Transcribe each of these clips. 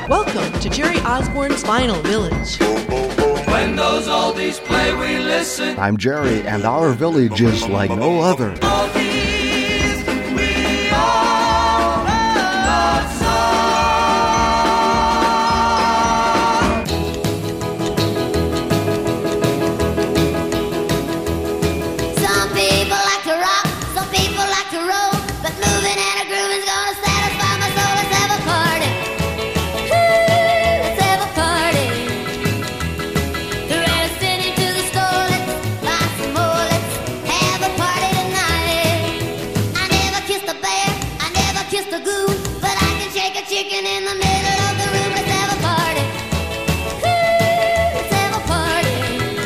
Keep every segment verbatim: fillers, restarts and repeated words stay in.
Welcome to Jerry Osborne's Vinyl Village. When those oldies play, we listen. I'm Jerry, and our village is like no other. Oldies, we all love song. Some people like to rock, some people like to roll, but moving and a groove is gonna satisfy my soul. Let's have a party. Let's have a party. Racing into the store, let's buy some more. Let's have a party tonight. I never kissed a bear, I never kissed a goose, but I can shake a chicken in the middle of the room. Let's have a party. Let's have a party.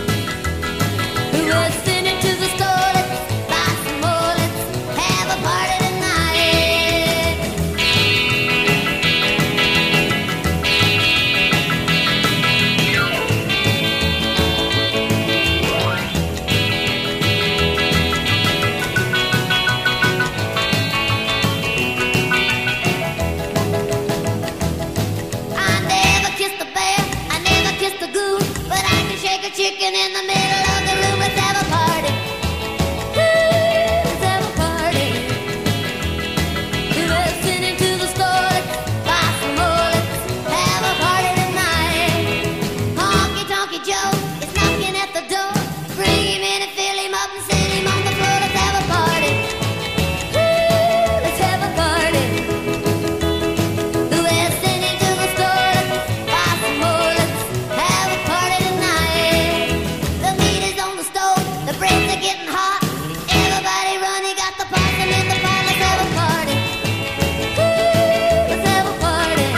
Racing into the store, let's buy some more. Let's have a party tonight. I never kissed a bear, I never kissed a goose, but I can shake a chicken in the middle of the room. Let's have a party. Let's have a party. Racing into the store, let's buy some more. Let's have a party tonight. Honky Tonky Joe is knocking at the door. Bring him in and fill him up and sit him on the floor. Let's have a party. Let's have a party. Racing into the store, let's buy some more. Let's have a party tonight. The meat is on the stove, the breads are getting hot. Everybody running, got the possum in the pot. Let's have a party. Let's have a party.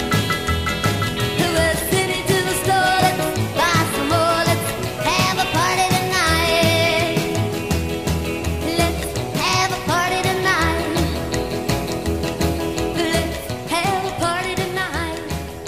Racing into the store, let's buy some more. Let's have a party tonight. Let's have a party tonight. Let's have a party tonight.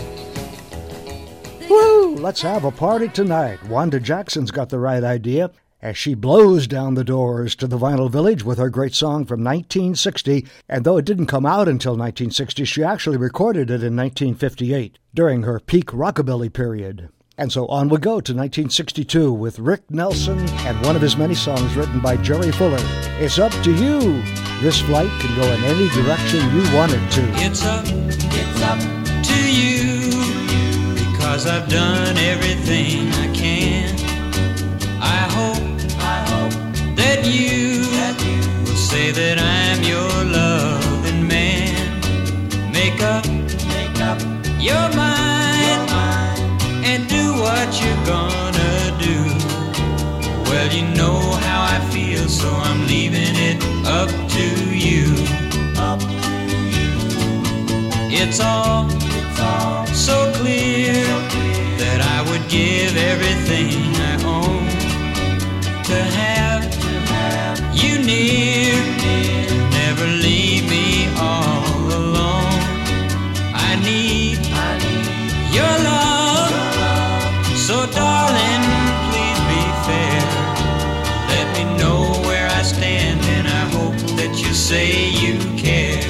Woo! Let's have a party tonight. Wanda Jackson's got the right idea as she blows down the doors to the Vinyl Village with her great song from nineteen sixty. And though it didn't come out until nineteen sixty, she actually recorded it in nineteen fifty-eight during her peak rockabilly period. And so on we go to nineteen sixty-two with Rick Nelson and one of his many songs written by Jerry Fuller. It's up to you. This flight can go in any direction you want it to. It's up, it's up to you, because I've done everything I can. I hope, I hope that you, that you will say that I'm your loving man. Make up, make up your mind, your mind, and do what you're gonna do. Well, you know how I feel, so I'm leaving it up to you. Up to you. It's all, it's all so clear that I would give everything I own to have, to have you near, never leave me all alone. I need, I need your love, so darling, please be fair. Let me know where I stand, and I hope that you say you care.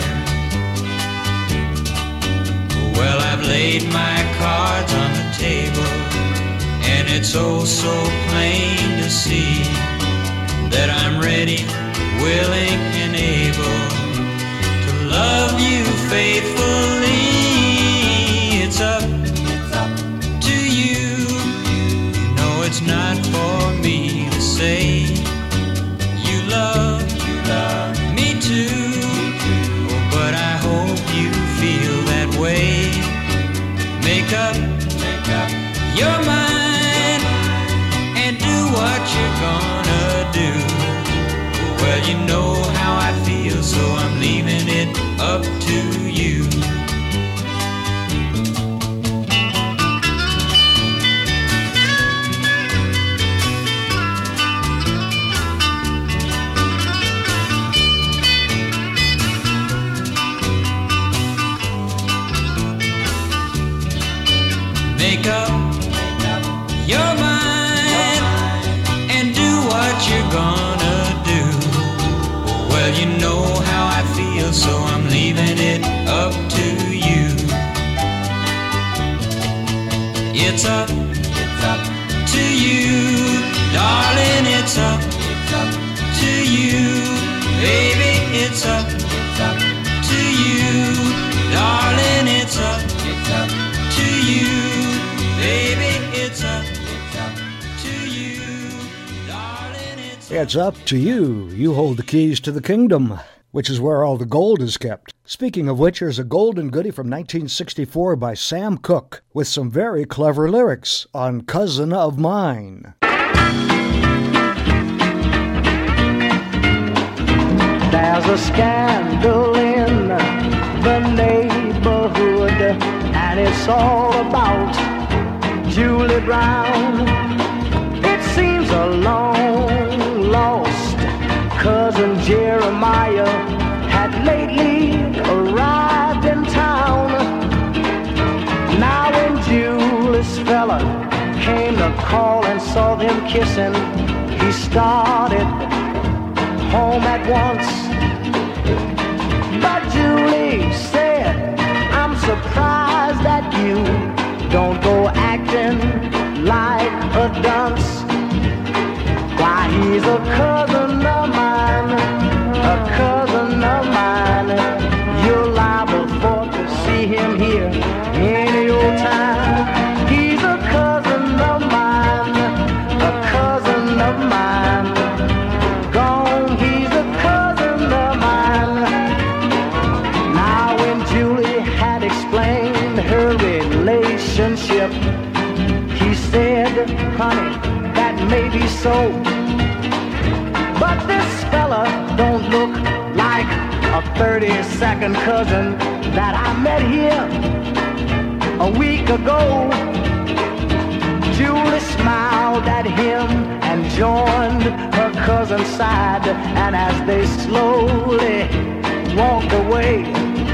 Well, I've laid my cards on the table, and it's oh so plain to see that I'm ready, willing, and able to love you faithfully. It's up, it's up to you. You know it's not for me to say you love, you love me too. Oh, but I hope you feel that way. Make up, make up your mind and do what you're gonna do. Well, you know how I feel, so I'm leaving it up to you. Make up, make up your mind and do what you're gonna do. Well, you know how I feel, so I'm leaving it up to you. it's up, it's up to you, darling, it's up, it's up to you, baby, it's up, it's up to you, darling, it's up, it's up to you, baby, it's up, it's up to you, darling, it's up. It's up to you. You hold the keys to the kingdom, which is where all the gold is kept. Speaking of which, here's a golden goodie from nineteen sixty-four by Sam Cooke with some very clever lyrics on Cousin of Mine. There's a scandal in the neighborhood, and it's all about Julie Brown. It seems a long lost cousin Jeremiah had lately arrived in town. Now when Julie's fella came to call and saw them kissing, he started home at once. But Julie said, I'm surprised that you don't go acting like a dunce. Why, he's a cousin of mine, a cousin of mine. You're liable for to see him here any old time. He's a cousin of mine, a cousin of mine. Gone, he's a cousin of mine. Now when Julie had explained her relationship, he said, honey, that may be so, but this fella don't look like a thirty-second cousin that I met here a week ago. Julie smiled at him and joined her cousin's side, and as they slowly walked away,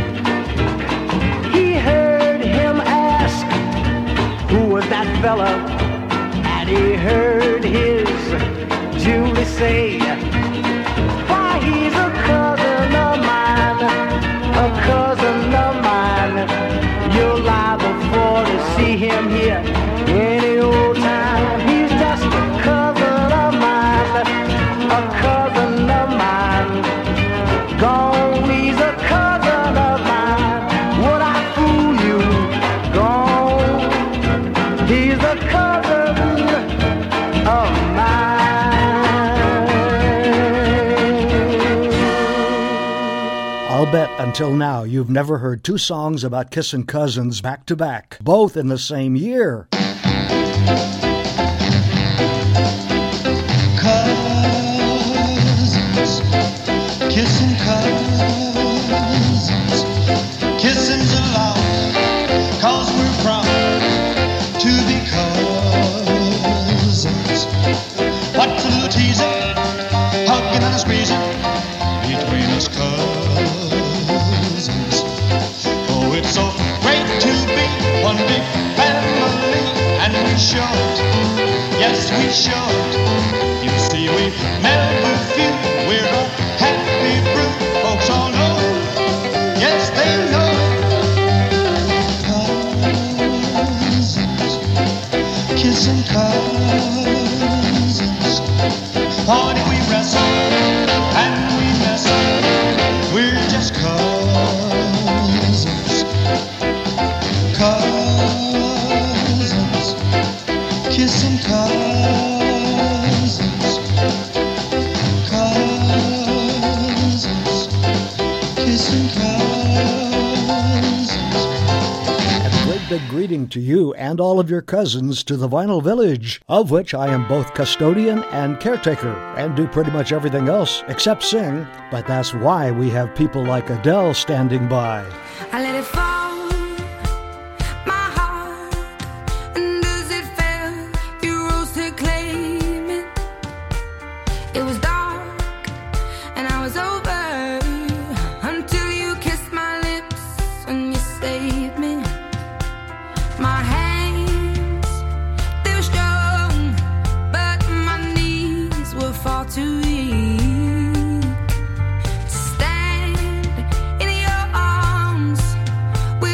he heard him ask, who was that fella? And he heard his Julie say, why, he's a cousin of mine, a cousin of mine. You're liable for to see him here any old time. He's just a cousin of mine, a cousin of mine. Gone, he's a cousin of mine. Would I fool you? Gone, he's a cousin of mine. I'll bet until now you've never heard two songs about kissing cousins back to back, both in the same year. Cousins, kissing cousins, kissing's allowed, 'cause we're proud to be cousins. What's a little teasing, hugging and a squeezing between us cousins? Oh, it's so great to be one big family, and we should, yes we should. You see we never feud, we're a happy brew, folks all know, yes they know. Cousins, kissing cousins, party we wrestle, and we nestle, we're just cousins. Cousins, kissing cousins, cousins, kissing cousins. And a great big greeting to you and all of your cousins to the Vinyl Village, of which I am both custodian and caretaker, and do pretty much everything else except sing, but that's why we have people like Adele standing by. I let it fall, my heart, and as it fell, you rose to claim it. It was dark, and I was over, until you kissed my lips, and you saved me. My hands, they were strong, but my knees were far too weak to stand in your arms.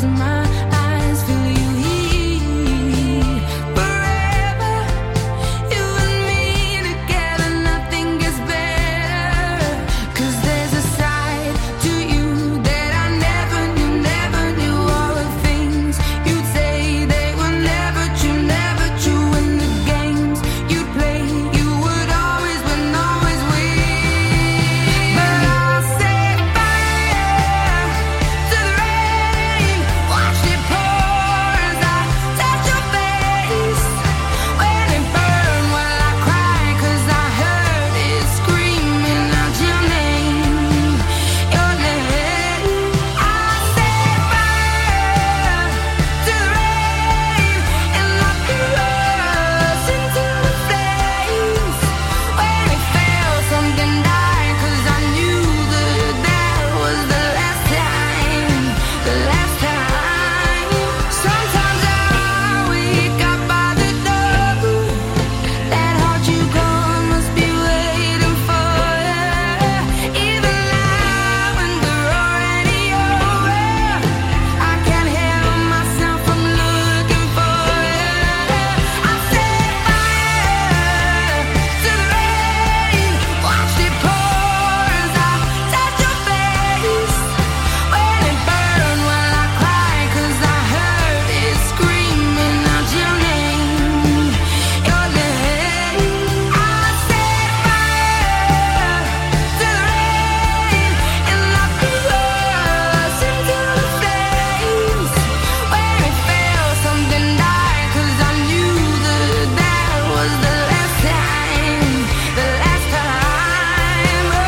my eyes feel you heat. Forever, you and me together, nothing gets better. 'Cause there's a side to you that I never knew, never knew. All the things you'd say, they were never true, never true. And the games you'd play, you would always win, always win. But I'll set fire to the rain, watch it pour as I touch your face. When it burn, will I cry? 'Cause I heard it screaming out your name, your name. I'll set fire to the rain and lock us into the flames. When it fell, something died, 'cause I knew that that was the last time, the last time. Sometimes I wake up by the door, that heart you gone must be waiting for you. Even now when we're already over, I can't help myself from looking for you. I set fire to the rain, watch it pour as I touch your face. When it burn, will I cry? 'Cause I heard it screaming out your name, your name. I set fire to the rain and lock us into the flames. When it fell, something died, 'cause I knew that that was the last time, the last time. Oh,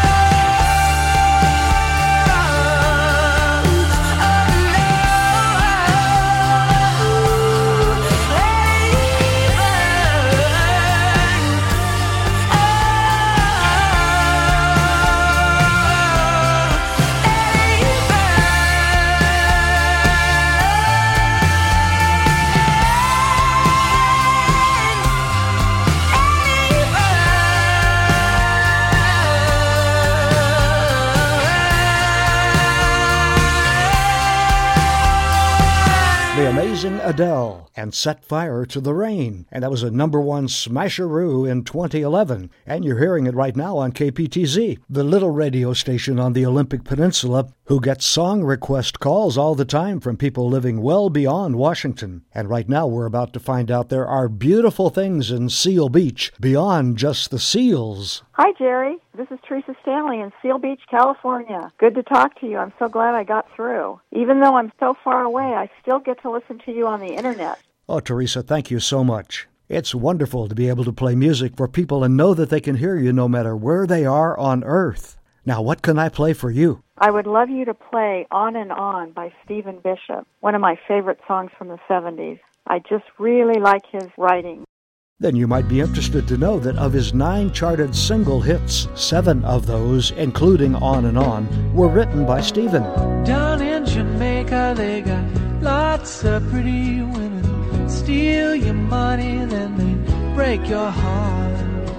The amazing Adele and Set Fire to the Rain. And that was a number one smasheroo in twenty eleven. And you're hearing it right now on K P T Z, the little radio station on the Olympic Peninsula, who gets song request calls all the time from people living well beyond Washington. And right now we're about to find out there are beautiful things in Seal Beach beyond just the seals. Hi, Jerry. This is Teresa Stanley in Seal Beach, California. Good to talk to you. I'm so glad I got through. Even though I'm so far away, I still get to listen to you on the internet. Oh, Teresa, thank you so much. It's wonderful to be able to play music for people and know that they can hear you no matter where they are on Earth. Now, what can I play for you? I would love you to play On and On by Stephen Bishop, one of my favorite songs from the seventies. I just really like his writing. Then you might be interested to know that of his nine charted single hits, seven of those, including On and On, were written by Stephen. Down in Jamaica they got lots of pretty women. Steal your money, then they break your heart.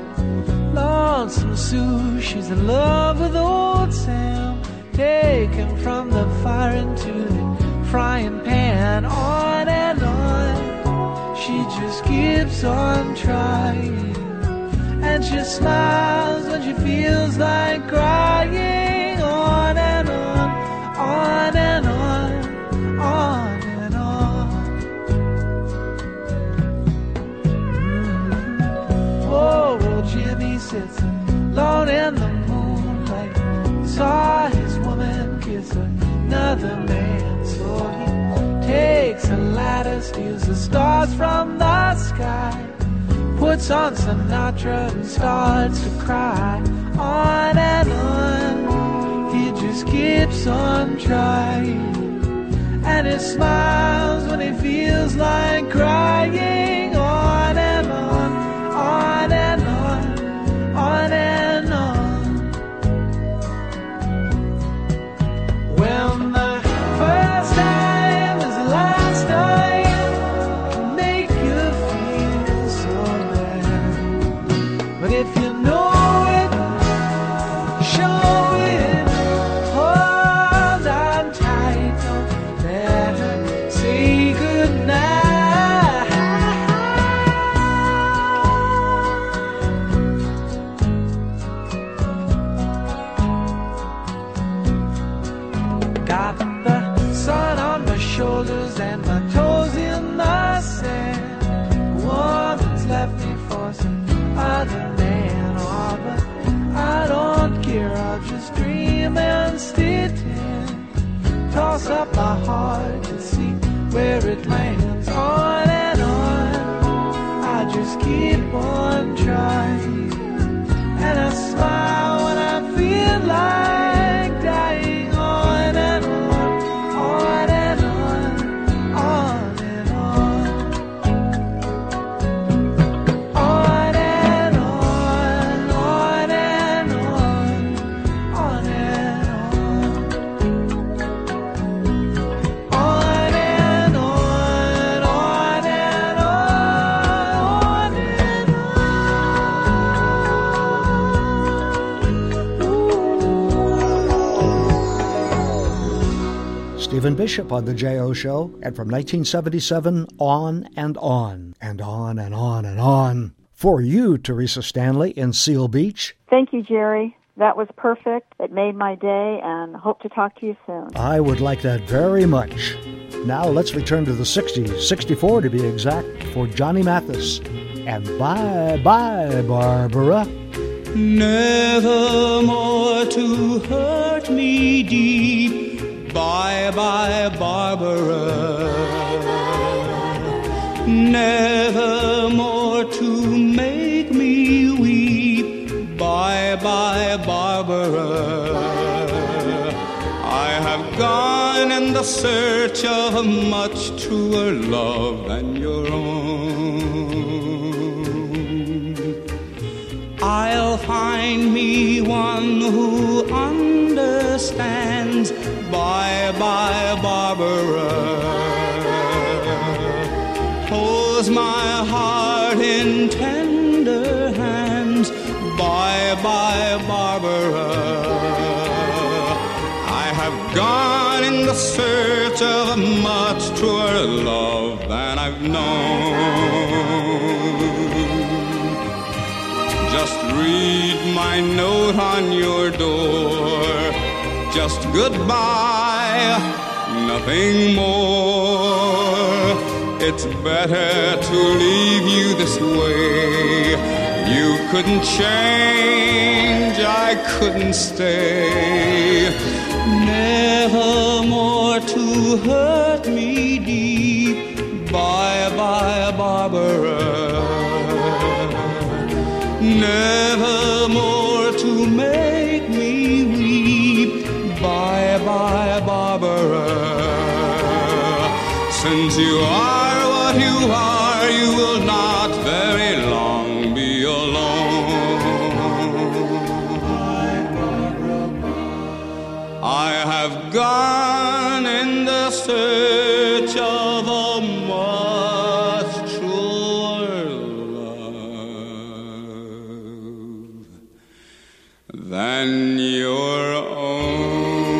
Lonesome Sue, she's in love with old Sam. Take him from the fire into the frying pan. On and on, she just keeps on trying, and she smiles when she feels like crying. On and on, on and on, on and on. Mm-hmm. Oh, well, Jimmy sits alone in the moonlight, saw his woman kiss another man, so he takes a ladder, steals the stars from the sky, puts on Sinatra and starts to cry. On and on, he just keeps on trying, and he smiles when he feels like crying. On and on, on and on, on and on. When the first time is the last time, can make you feel so bad. But if you know it, show it, hold on tight, don't let shoes and my toes in the sand. A woman's left me for some other man. Oh, but I don't care, I'll just dream and stay ten. Toss up my heart to see where it lands. On and on, I just keep on trying. And I smile when I feel like dying. On and on, on and on, on and on. On and on, on and on, on and on. On and on, on and on, on and Stephen Bishop on The J O Show, and from nineteen seventy-seven, On and On, and on and on and on. For you, Teresa Stanley in Seal Beach. Thank you, Jerry. That was perfect. It made my day, and hope to talk to you soon. I would like that very much. Now let's return to the sixties, sixty-four to be exact, for Johnny Mathis. And bye-bye, Barbara. Never more to hurt me deep. Bye-bye, Barbara. Never more to make me weep. Bye-bye, Barbara. I have gone in the search of a much truer love than your own. I'll find me one who understands. Bye-bye, Barbara. Holds my heart in tender hands. Bye-bye, Barbara. I have gone in the search of a much truer love than I've known. Just read my note on your door. Just goodbye, nothing more. It's better to leave you this way. You couldn't change, I couldn't stay. Never more to hurt me deep. Bye-bye, Barbara. Never more to make me weep. Bye-bye, Barbara. Since you are what you are, you will not very long be alone. I have gone in the search of a much truer love than your own.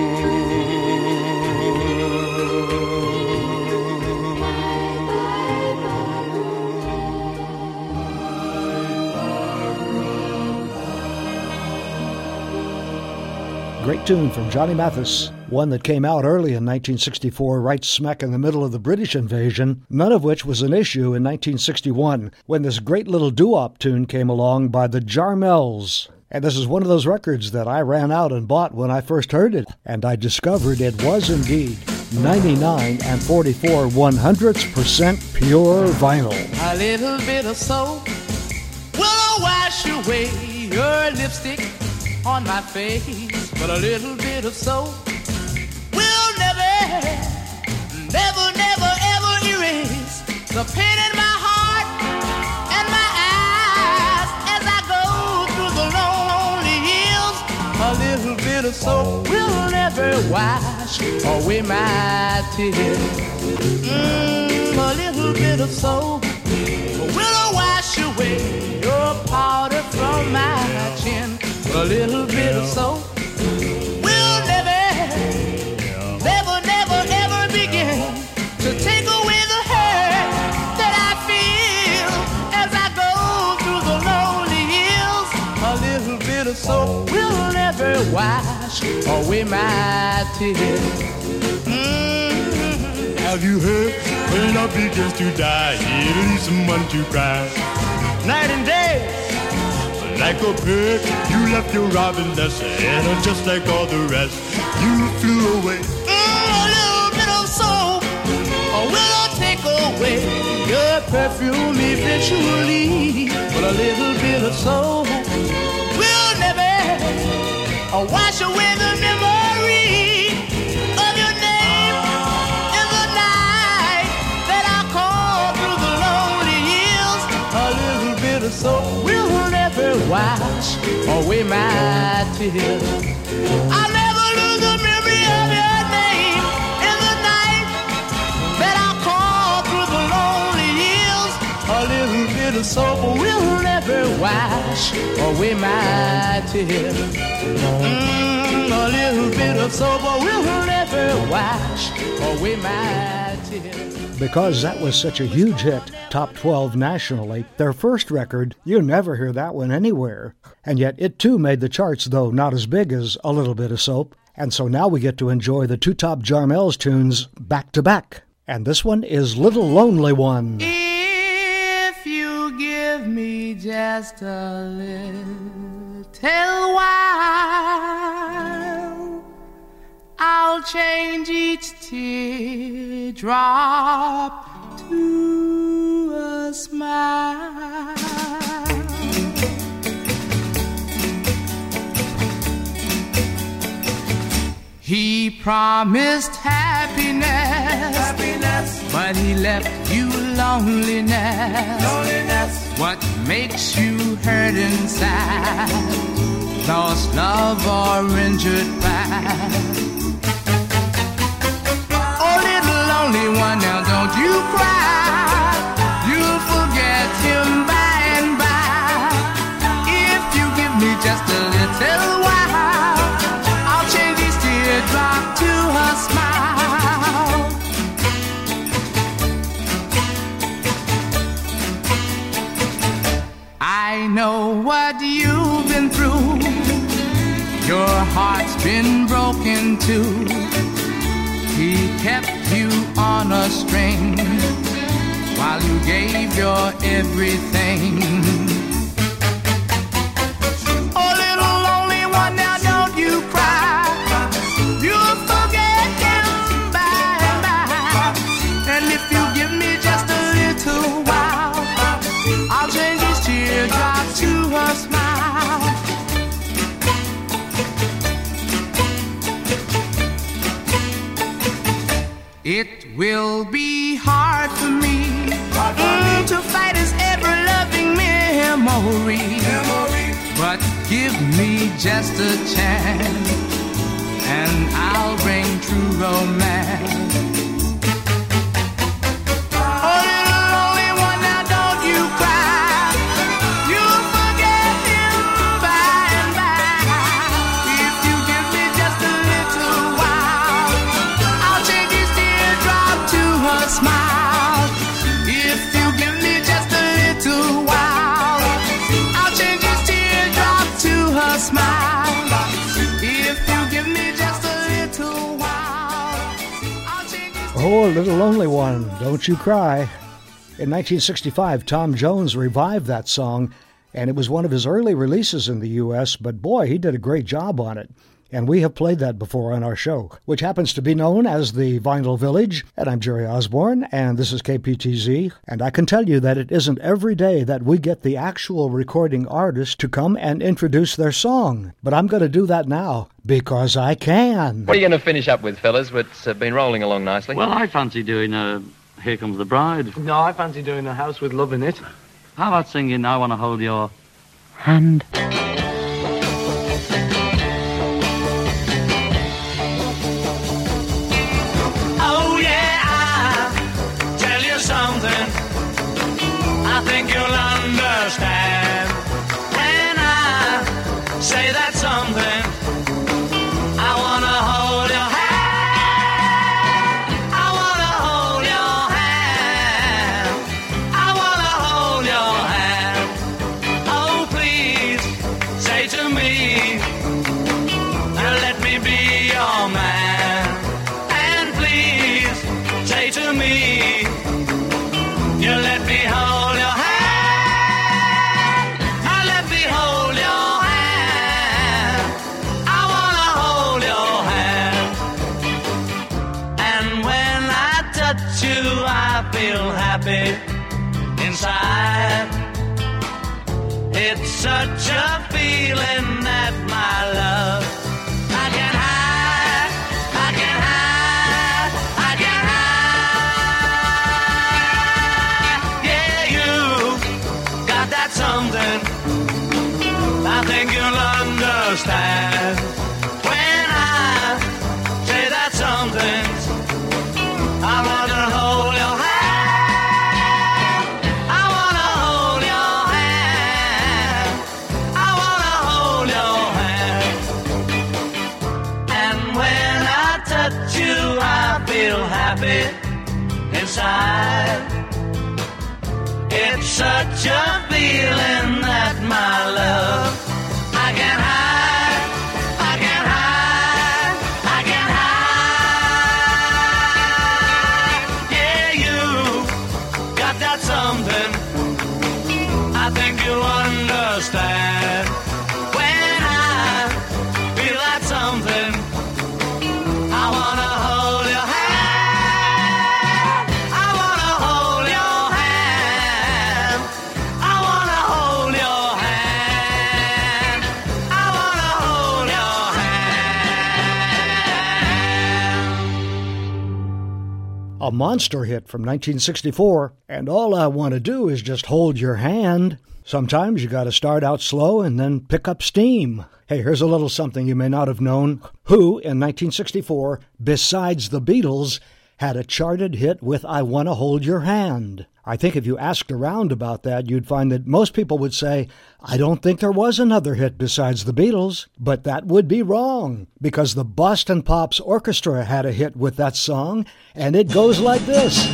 Great tune from Johnny Mathis, one that came out early in nineteen sixty-four, right smack in the middle of the British invasion, none of which was an issue in nineteen sixty-one, when this great little doo-wop tune came along by the Jarmels. And this is one of those records that I ran out and bought when I first heard it, and I discovered it was indeed ninety-nine and forty-four one hundredths percent pure vinyl. A little bit of soap will wash away your lipstick on my face, but a little bit of soap will never, never, never, ever erase the pain in my heart and my eyes as I go through the lonely hills. A little bit of soap will never wash away my tears. Mm, a little bit of soap will wash away your powder from my chin. A little bit of soap will never, never, never, ever begin to take away the hurt that I feel as I go through the lonely hills. A little bit of soap will never wash away my tears. Mm-hmm. A Have you heard? When love begins to die, it leaves someone to cry. Night and day, like a bird, you left your robin nest, and just like all the rest, you flew away. Mm, a little bit of soul will take away your perfume eventually, but a little bit of soul will never wash away the memory of your name in the night that I call through the lonely hills. A little bit of soul will never wash away my tears. I'll never lose the memory of your name in the night that I call through the lonely hills. A little bit of soul will never wash away my tears. Mm, a little bit of sober will never wash away my tears. Because that was such a huge hit, top twelve nationally, their first record, you never hear that one anywhere. And yet it too made the charts, though not as big as A Little Bit of Soap. And so now we get to enjoy the two top Jarmels tunes back to back. And this one is Little Lonely One. If you give me just a little while, I'll change each teardrop to a smile. He promised happiness, happiness, but he left you loneliness. Loneliness. What makes you hurt inside? Lost love or injured pride? Oh, little lonely one, now don't you cry. You'll forget him by and by. If you give me just a little while, I'll change these teardrops to a smile. I know what you've been through. Your heart's been broken too. He kept you on a string while you gave your everything. Oh, little lonely one, now don't you cry. You'll forget him by and by. And if you give me just a little while, I'll change these teardrops to a smile. It will be hard for me, hard for mm, me. to fight his ever-loving memory. memory. But give me just a chance, and I'll bring true romance. Oh, little lonely one, now don't you cry. You'll forget him by and by. If you give me just a little while, I'll change his teardrop to a smile. If you give me just a little while, I'll change his teardrop to a smile. If you give me just a little while, I'll change his Oh, Little Lonely One, Don't You Cry. In nineteen sixty-five, Tom Jones revived that song, and it was one of his early releases in the U S, but boy, he did a great job on it. And we have played that before on our show, which happens to be known as the Vinyl Village. And I'm Jerry Osborne, and this is K P T Z. And I can tell you that it isn't every day that we get the actual recording artist to come and introduce their song. But I'm going to do that now, because I can. What are you going to finish up with, fellas? It's uh, been rolling along nicely. Well, I fancy doing uh, Here Comes the Bride. No, I fancy doing A House with Love in It. How about singing I Want to Hold Your Hand? Oh yeah, I'll tell you something I think you'll understand when I say that something. I wanna hold your hand. I wanna hold your hand. I wanna hold your hand. Oh please, me. You let me hold your hand. I let me hold your hand. I wanna hold your hand. And when I touch you, I feel happy inside. It's such a feeling that my love I can't hide, I can't hide, I can't hide. Yeah, you got that something I think you'll understand. When I say that something, I want to hold your hand. Happy inside. It's such a feeling that my love I can't hide, I can't hide, I can't hide. Yeah, you got that something I think you understand. When I feel that something, I wanna hold your hand. A monster hit from nineteen sixty-four, and all I want to do is just hold your hand. Sometimes you got to start out slow and then pick up steam. Hey, here's a little something you may not have known. Who, in nineteen sixty-four, besides the Beatles, had a charted hit with I Wanna Hold Your Hand? I think if you asked around about that, you'd find that most people would say, I don't think there was another hit besides the Beatles. But that would be wrong, because the Boston Pops Orchestra had a hit with that song, and it goes like this.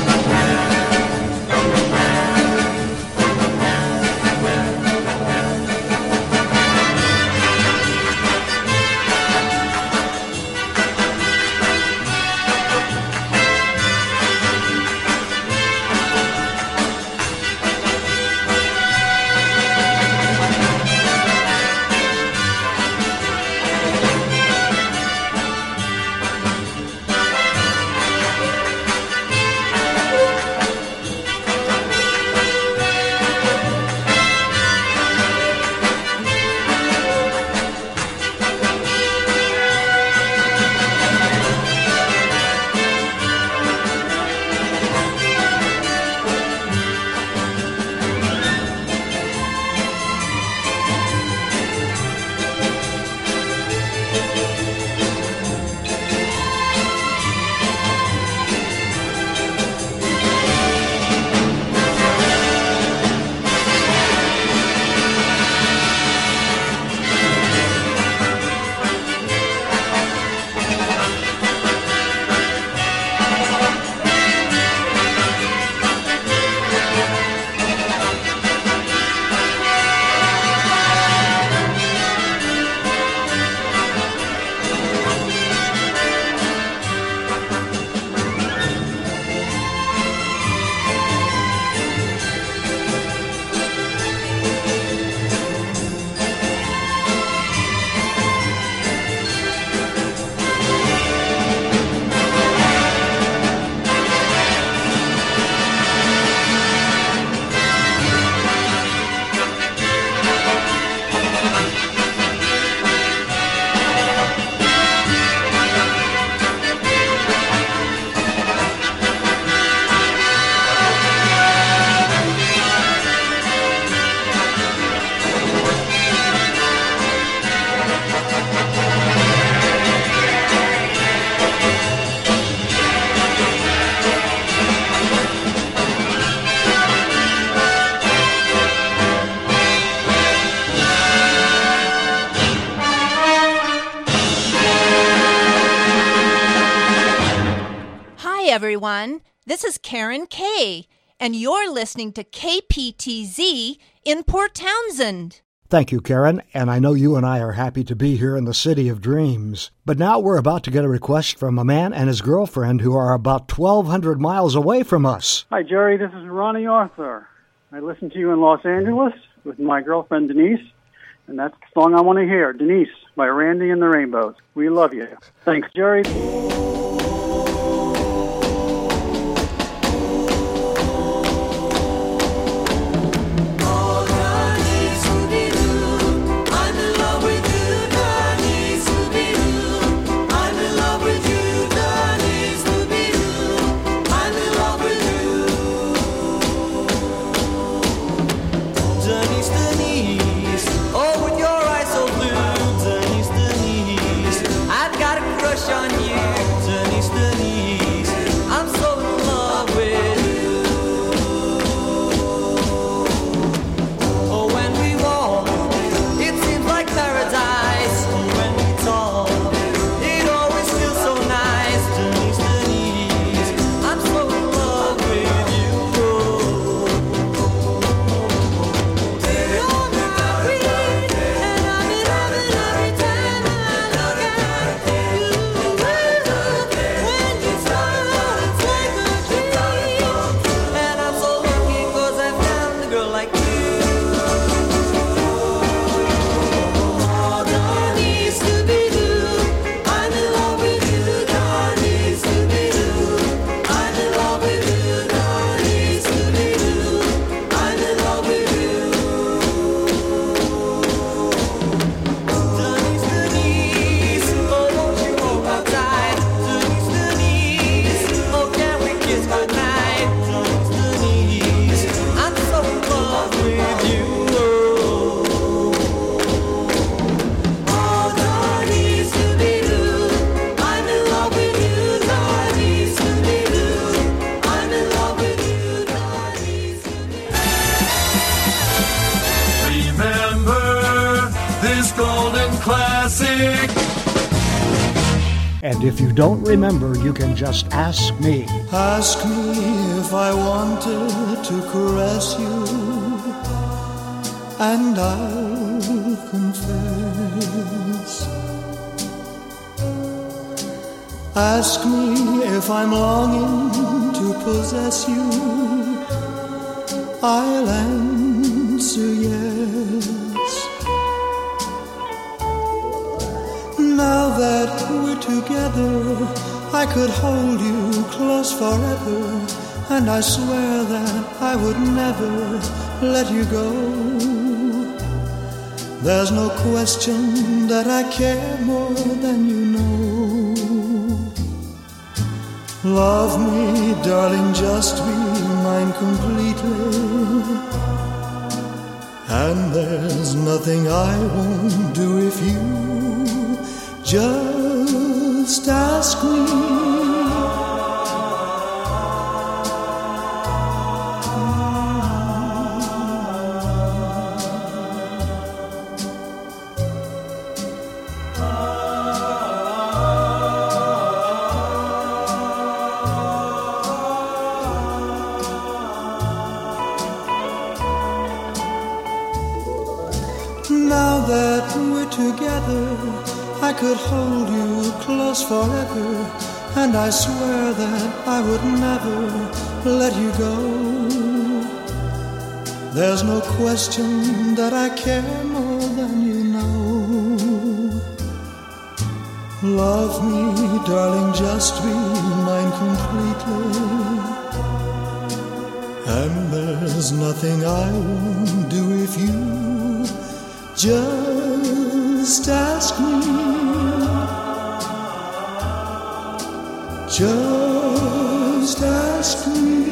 everyone. This is Karen Kay, and you're listening to K P T Z in Port Townsend. Thank you, Karen, and I know you and I are happy to be here in the City of Dreams. But now we're about to get a request from a man and his girlfriend who are about twelve hundred miles away from us. Hi, Jerry. This is Ronnie Arthur. I listen to you in Los Angeles with my girlfriend, Denise, and that's the song I want to hear, Denise, by Randy and the Rainbows. We love you. Thanks, Jerry. On you, Denise, Denise, I'm so in love with you. Oh, when we walk, it seems like paradise. When we talk, it always feels so nice. Denise, Denise, I'm so in love with you. You're my queen, and I'm in heaven every time I look at you. And if you don't remember, you can just ask me. Ask me if I wanted to caress you, and I'll confess. Ask me if I'm longing to possess you, I'll answer yes. Now that we're together, I could hold you close forever, and I swear that I would never let you go. There's no question that I care more than you know. Love me, darling, just be mine completely, and there's nothing I won't do if you just ask me. Now that we're together, I could hold you close forever, and I swear that I would never let you go. There's no question that I care more than you know. Love me, darling, just be mine completely, and there's nothing I won't do if you just ask me. Just ask me.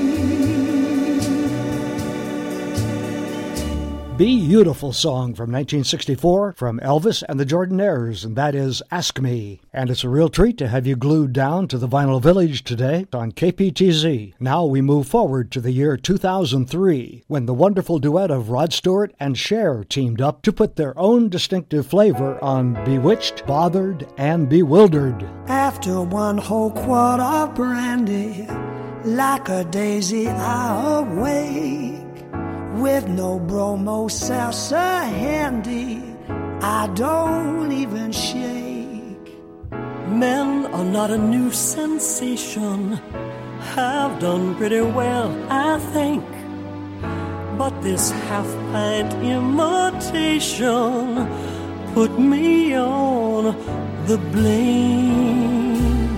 Beautiful song from nineteen sixty-four from Elvis and the Jordanaires, and that is Ask Me. And it's a real treat to have you glued down to the Vinyl Village today on K P T Z. Now we move forward to the year two thousand three, when the wonderful duet of Rod Stewart and Cher teamed up to put their own distinctive flavor on Bewitched, Bothered, and Bewildered. After one whole quart of brandy, like a daisy I awake, with no bromo salsa handy. I don't even shake. Men are not a new sensation, have done pretty well, I think. But this half-pint imitation put me on the blink.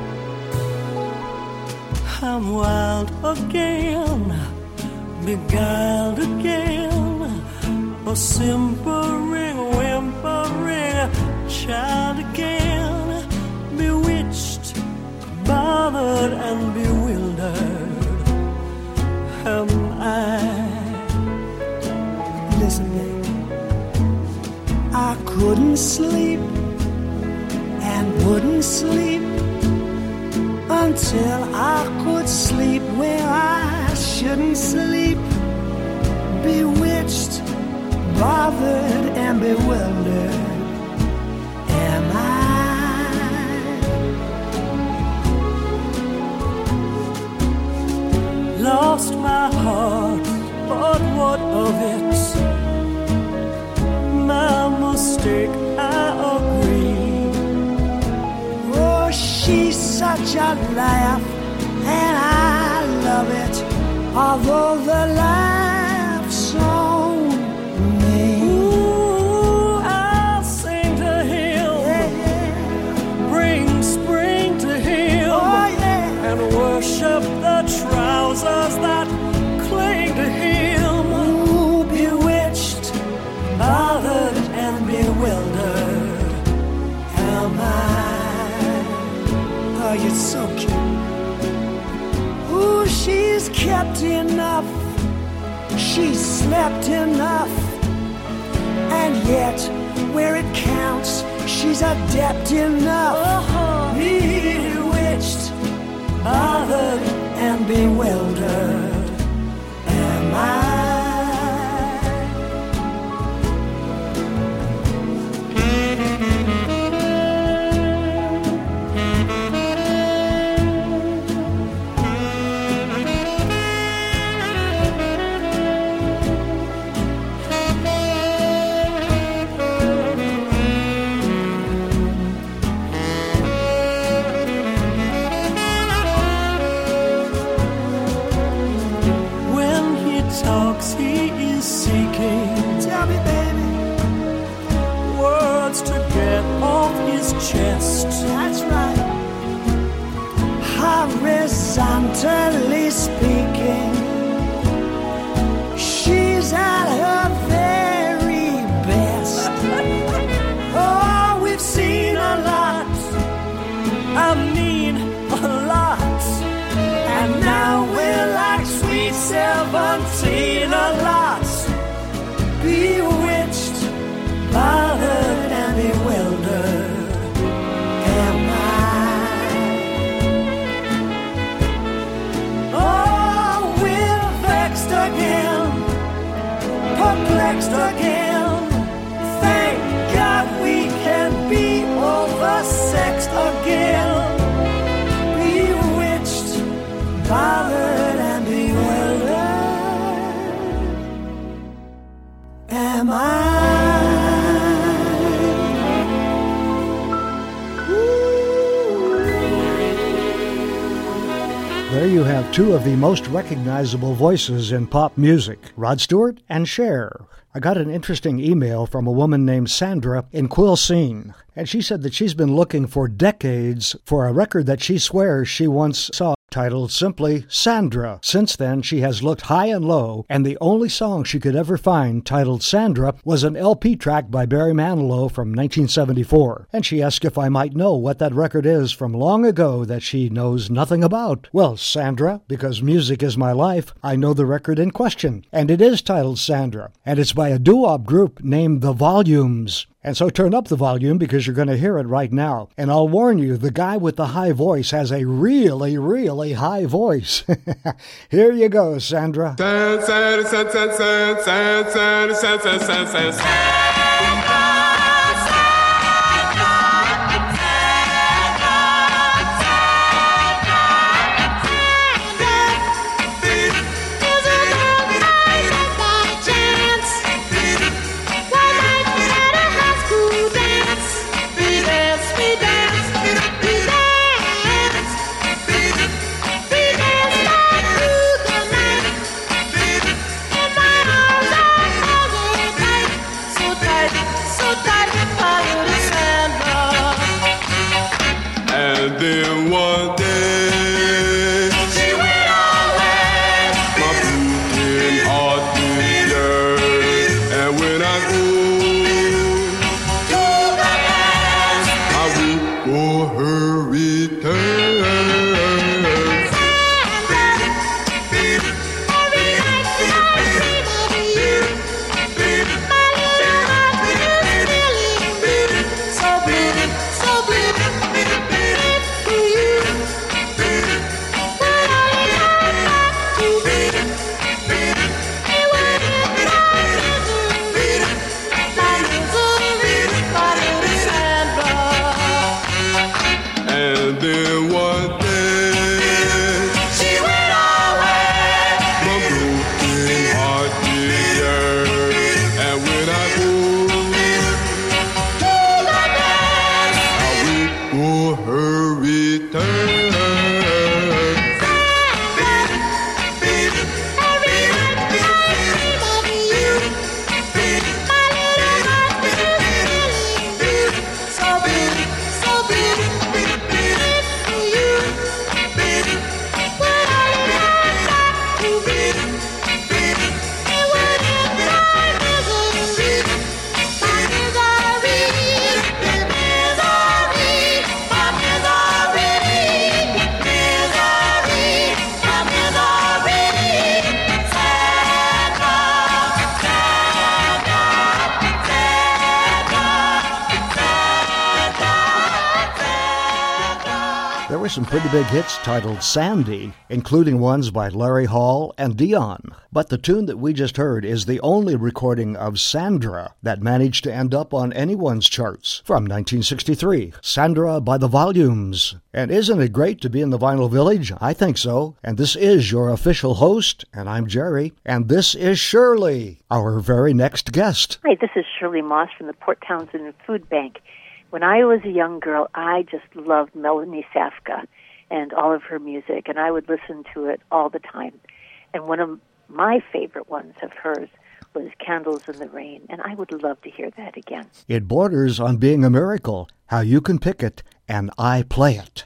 I'm wild again, beguiled again, a simpering, whimpering child again, bewitched, bothered and bewildered am I. Listen, baby, I couldn't sleep and wouldn't sleep until I could sleep where I shouldn't sleep. Bewitched, bothered and bewildered am I. Lost my heart, but what of it? My mistake, I agree. Oh, she's such a laugh, and I love it, although the laugh's on me. Ooh, I'll sing to him, yeah, yeah. Bring spring to him, oh, yeah. And worship the trousers that cling to him. Ooh, bewitched, bothered and bewildered am I. Oh, you're so cute. Ooh, she's kept enough, she's slept enough, and yet where it counts, she's adept enough. Uh-huh. Bewitched, bothered and bewildered am I. Chest. That's right. Horizontally speaking, she's at her very best. Oh, we've seen a lot, I mean a lot, and now we're like sweet seventeen a lot. Bewitched, bothered and bewildered. Perplexed again. Thank God we can be oversexed again. Bewitched, bothered and bewildered am I. There you have two of the most recognizable voices in pop music, Rod Stewart and Cher. I got an interesting email from a woman named Sandra in Quilcene, and she said that she's been looking for decades for a record that she swears she once saw titled simply Sandra. Since then, she has looked high and low, and the only song she could ever find titled Sandra was an L P track by Barry Manilow from nineteen seventy-four. And she asked if I might know what that record is from long ago that she knows nothing about. Well, Sandra, because music is my life, I know the record in question, and it is titled Sandra, and it's by a doo-wop group named The Volumes. And so turn up the volume because you're going to hear it right now. And I'll warn you, the guy with the high voice has a really, really high voice. Here you go, Sandra. Sandra, were some pretty big hits titled Sandy, including ones by Larry Hall and Dion. But the tune that we just heard is the only recording of Sandra that managed to end up on anyone's charts from nineteen sixty-three. Sandra by the Volumes. And isn't it great to be in the Vinyl Village? I think so. And this is your official host, and I'm Jerry. And this is Shirley, our very next guest. Hi, this is Shirley Moss from the Port Townsend Food Bank. When I was a young girl, I just loved Melanie Safka and all of her music, and I would listen to it all the time. And one of my favorite ones of hers was Candles in the Rain, and I would love to hear that again. It borders on being a miracle, how you can pick it, and I play it.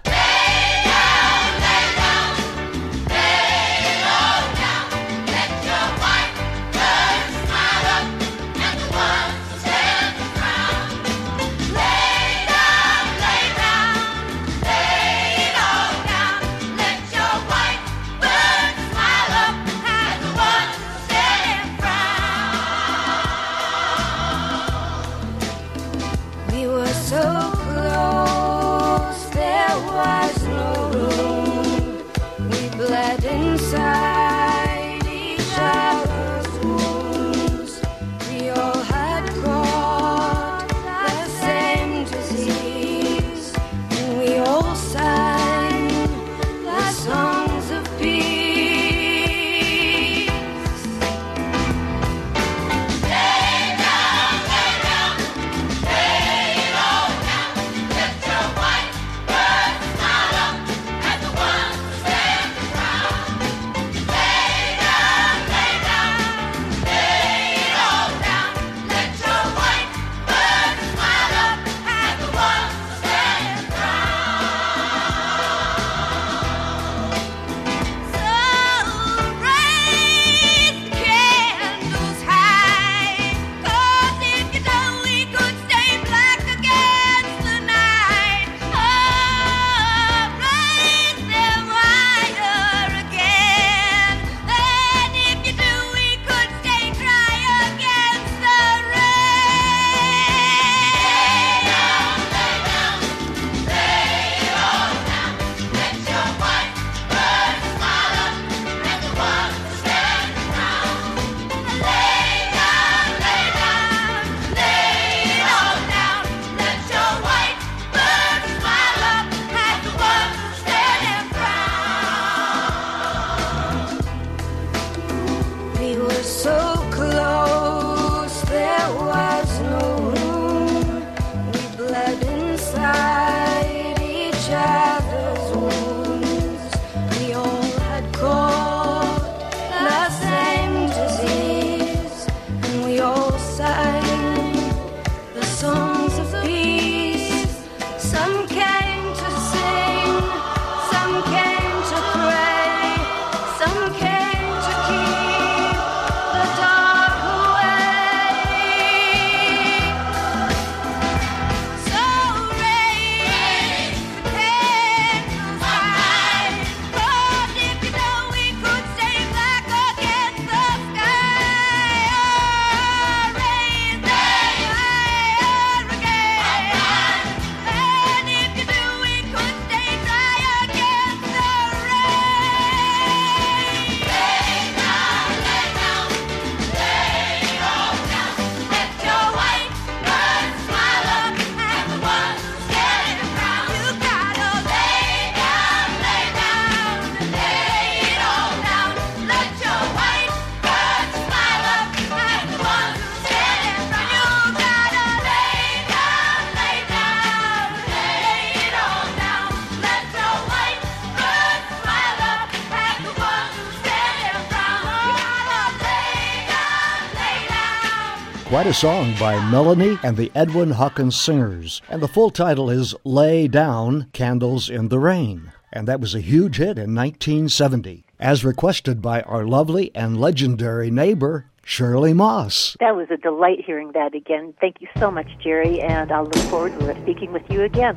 Quite a song by Melanie and the Edwin Hawkins Singers. And the full title is Lay Down, Candles in the Rain. And that was a huge hit in nineteen seventy, as requested by our lovely and legendary neighbor, Shirley Moss. That was a delight hearing that again. Thank you so much, Jerry, and I'll look forward to speaking with you again.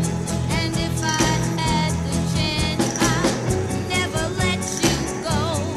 And if I had the chance, I'd never let you go.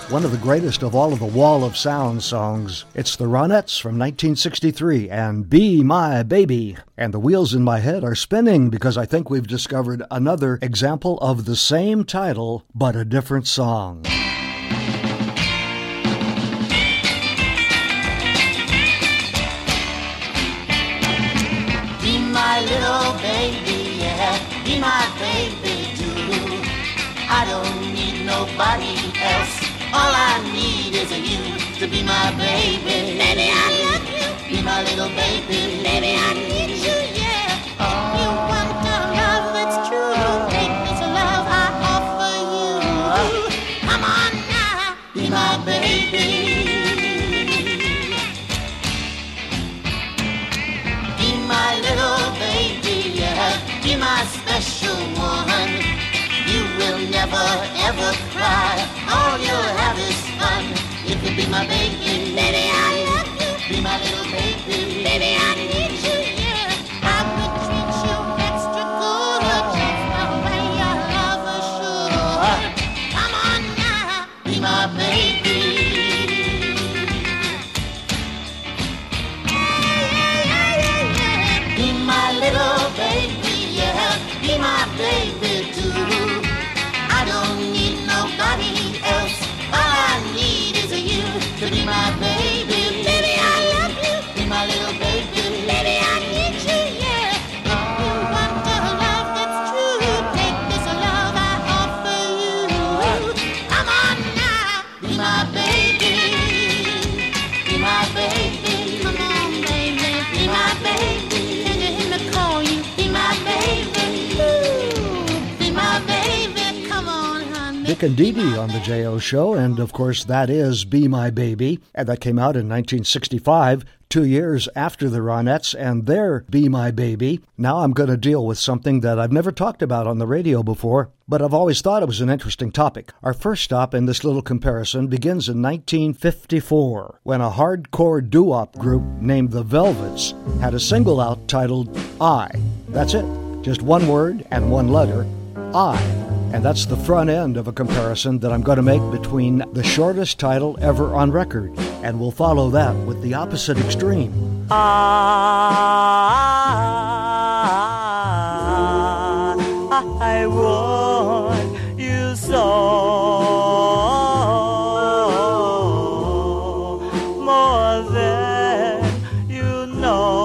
one of the greatest of all of the Wall of Sound songs. It's the Ronettes from nineteen sixty-three and Be My Baby. And the wheels in my head are spinning because I think we've discovered another example of the same title, but a different song. Be my little baby, yeah, be my baby too. I don't need nobody else. All I need is you to be my baby. Baby, I love you. Be my little baby. Baby, I need you, yeah. Oh. You want the love that's true. Take this love I offer you. Come on now, be my baby. Be my little baby, yeah. Be my special one. You will never, ever cry. All you'll have is fun. If you be my baby, baby, I love you. Be my little baby, baby, I need you, yeah. I will treat you extra good, just the way your lover should. Come on now, be my baby. Yeah, yeah, yeah, yeah. Be my little baby, yeah. Be my baby too. I don't need nobody else. All I need is you to be my baby. Baby, I love you. Be my little baby. Baby, I need you, yeah. If you want a love that's true, take this love I offer you. Come on now, be my baby. Be my baby. Come on, baby. Be my baby. Can you hear me call you? Be my baby. Ooh, be my baby. Come on, honey. Dick and Dee Dee on the J O Show, and of course that is Be My Baby, and that came out in nineteen sixty-five, two years after the Ronettes and their Be My Baby. Now I'm going to deal with something that I've never talked about on the radio before, but I've always thought it was an interesting topic. Our first stop in this little comparison begins in nineteen fifty-four, when a hardcore doo-wop group named The Velvets had a single out titled I. That's it, just one word and one letter, I. And that's the front end of a comparison that I'm going to make between the shortest title ever on record, and we'll follow that with the opposite extreme. I, I want you so, more than you know.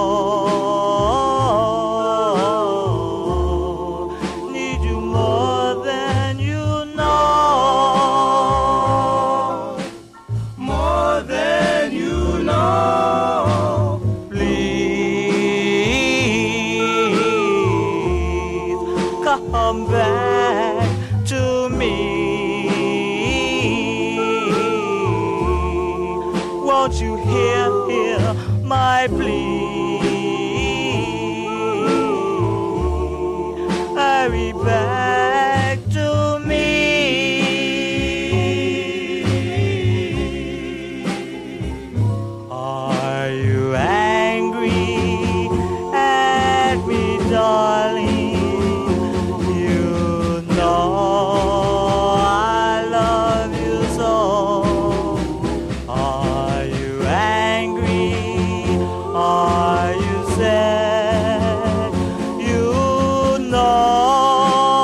Need you more than you know, more than you know. Please come back to me. Won't you hear, hear my plea? Hurry back to me. Are you angry at me, darling? You know I love you so. Are you angry? Are you sad? You know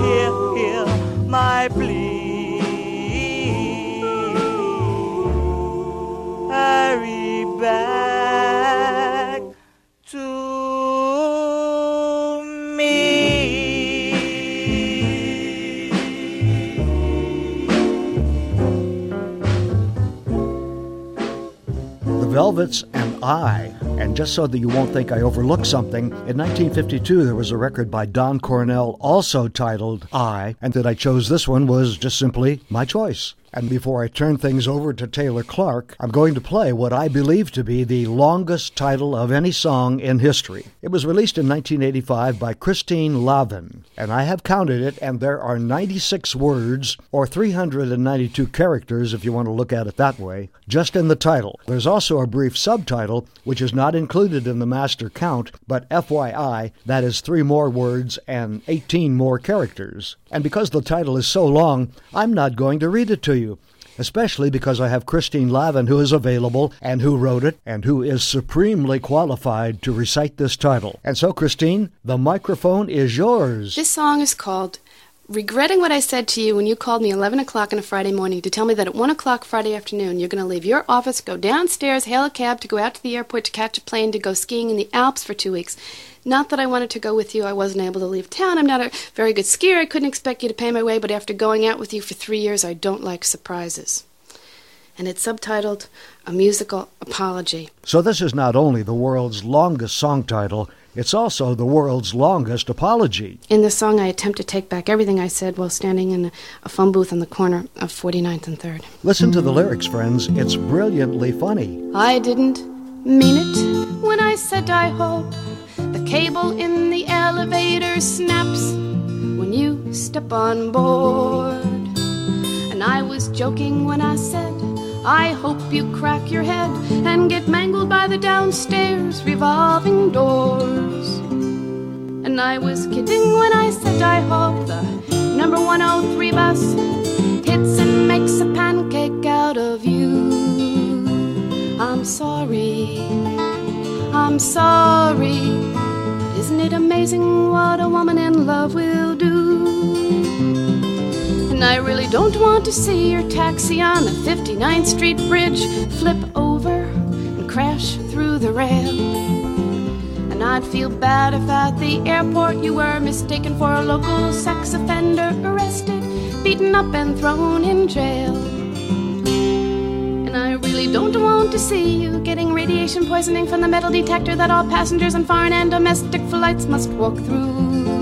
hear, hear my plea. Hurry back to me. The Velvets and I. And just so that you won't think I overlooked something, in nineteen fifty-two there was a record by Don Cornell also titled I, and that I chose this one was just simply my choice. And before I turn things over to Taylor Clark, I'm going to play what I believe to be the longest title of any song in history. It was released in nineteen eighty-five by Christine Lavin, and I have counted it, and there are ninety-six words, or three hundred ninety-two characters if you want to look at it that way, just in the title. There's also a brief subtitle, which is not included in the master count, but F Y I, that is three more words and eighteen more characters. And because the title is so long, I'm not going to read it to you, especially because I have Christine Lavin, who is available and who wrote it and who is supremely qualified to recite this title. And so, Christine, the microphone is yours. This song is called Regretting What I Said to You When You Called Me eleven o'clock on a Friday morning to tell me that at one o'clock Friday afternoon you're going to leave your office, go downstairs, hail a cab to go out to the airport to catch a plane to go skiing in the Alps for two weeks. Not that I wanted to go with you. I wasn't able to leave town. I'm not a very good skier. I couldn't expect you to pay my way, but after going out with you for three years, I don't like surprises. And it's subtitled A Musical Apology. So this is not only the world's longest song title, it's also the world's longest apology. In the song, I attempt to take back everything I said while standing in a phone booth on the corner of forty-ninth and third. Listen to the lyrics, friends. It's brilliantly funny. I didn't mean it when I said I hope the cable in the elevator snaps when you step on board. And I was joking when I said, I hope you crack your head and get mangled by the downstairs revolving doors. And I was kidding when I said, I hope the number one oh three bus hits and makes a pancake out of you. I'm sorry, I'm sorry. Isn't it amazing what a woman in love will do? And I really don't want to see your taxi on the fifty-ninth Street Bridge flip over and crash through the rail. And I'd feel bad if at the airport you were mistaken for a local sex offender, arrested, beaten up and thrown in jail. And I really don't want to see you getting radiation poisoning from the metal detector that all passengers on foreign and domestic flights must walk through.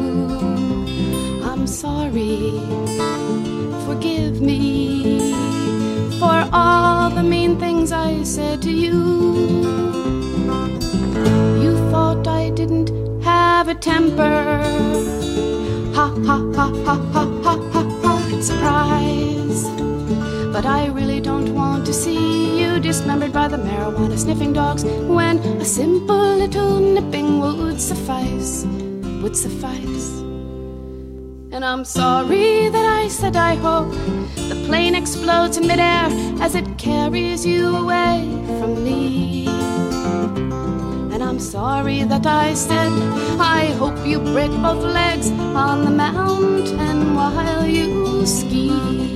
I'm sorry, forgive me for all the mean things I said to you. You thought I didn't have a temper. Ha ha ha ha ha ha ha ha, surprise. But I really don't want to see you dismembered by the marijuana-sniffing dogs when a simple little nipping would suffice, would suffice. And I'm sorry that I said I hope the plane explodes in midair as it carries you away from me. And I'm sorry that I said I hope you break both legs on the mountain while you ski.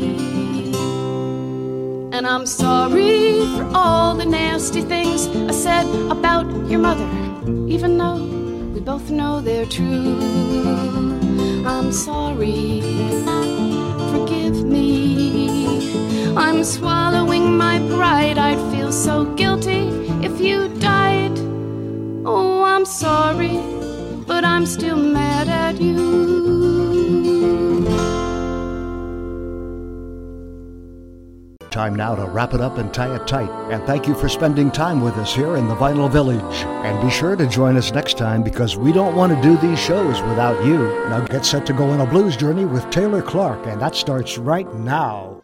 And I'm sorry for all the nasty things I said about your mother, even though we both know they're true. I'm sorry, forgive me. I'm swallowing my pride. I'd feel so guilty if you died. Oh, I'm sorry, but I'm still mad at you. Time now to wrap it up and tie it tight. And thank you for spending time with us here in the Vinyl Village. And be sure to join us next time because we don't want to do these shows without you. Now get set to go on a blues journey with Taylor Clark, and that starts right now.